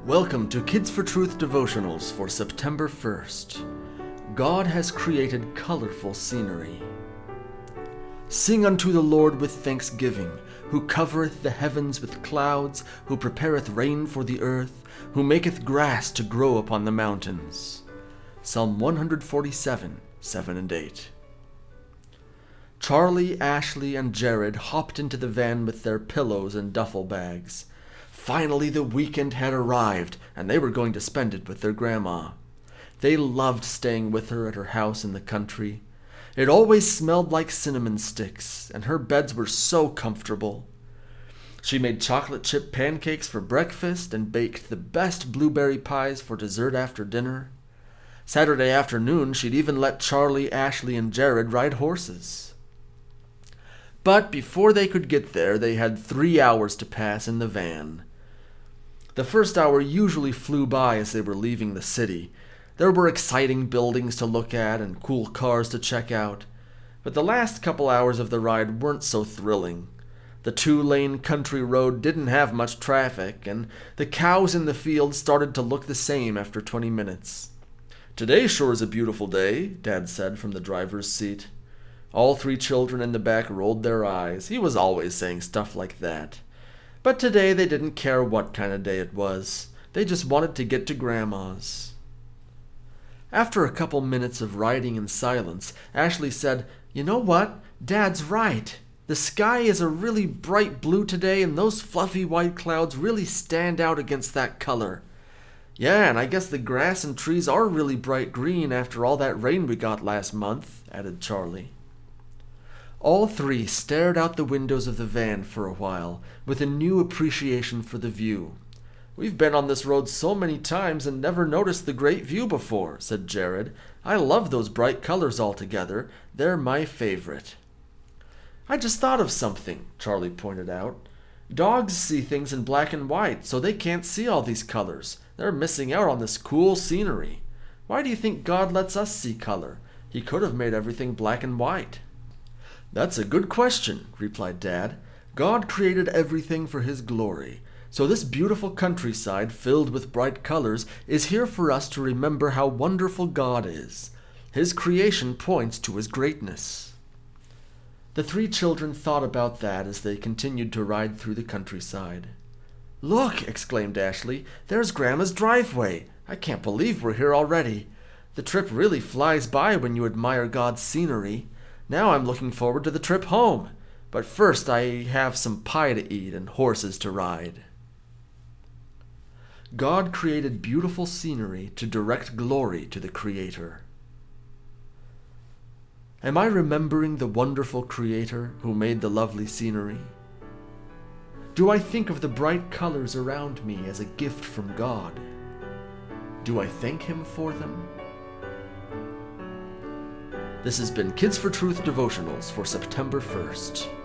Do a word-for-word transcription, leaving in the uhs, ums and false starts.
Welcome to Kids for Truth devotionals for September first. God has created colorful scenery. Sing unto the Lord with thanksgiving, who covereth the heavens with clouds, who prepareth rain for the earth, who maketh grass to grow upon the mountains. Psalm one forty-seven, seven and eight. Charlie, Ashley, and Jared hopped into the van with their pillows and duffel bags. Finally, the weekend had arrived, and they were going to spend it with their grandma. They loved staying with her at her house in the country. It always smelled like cinnamon sticks, and her beds were so comfortable. She made chocolate chip pancakes for breakfast and baked the best blueberry pies for dessert after dinner. Saturday afternoon, she'd even let Charlie, Ashley, and Jared ride horses. But before they could get there, they had three hours to pass in the van. The first hour usually flew by as they were leaving the city. There were exciting buildings to look at and cool cars to check out. But the last couple hours of the ride weren't so thrilling. The two-lane country road didn't have much traffic, and the cows in the field started to look the same after twenty minutes. "Today sure is a beautiful day," Dad said from the driver's seat. All three children in the back rolled their eyes. He was always saying stuff like that. But today they didn't care what kind of day it was. They just wanted to get to Grandma's. After a couple minutes of riding in silence, Ashley said, "You know what? Dad's right. The sky is a really bright blue today, and those fluffy white clouds really stand out against that color. Yeah, and I guess the grass and trees are really bright green after all that rain we got last month," added Charlie. All three stared out the windows of the van for a while, with a new appreciation for the view. "We've been on this road so many times and never noticed the great view before," said Jared. "I love those bright colors altogether. They're my favorite." "I just thought of something," Charlie pointed out. "Dogs see things in black and white, so they can't see all these colors. They're missing out on this cool scenery. Why do you think God lets us see color? He could have made everything black and white." "That's a good question," replied Dad. "God created everything for His glory. So this beautiful countryside filled with bright colors is here for us to remember how wonderful God is. His creation points to His greatness." The three children thought about that as they continued to ride through the countryside. "Look!" exclaimed Ashley. "There's Grandma's driveway. I can't believe we're here already. The trip really flies by when you admire God's scenery. Now I'm looking forward to the trip home. But first I have some pie to eat and horses to ride." God created beautiful scenery to direct glory to the Creator. Am I remembering the wonderful Creator who made the lovely scenery? Do I think of the bright colors around me as a gift from God? Do I thank Him for them? This has been Kids for Truth devotionals for September first.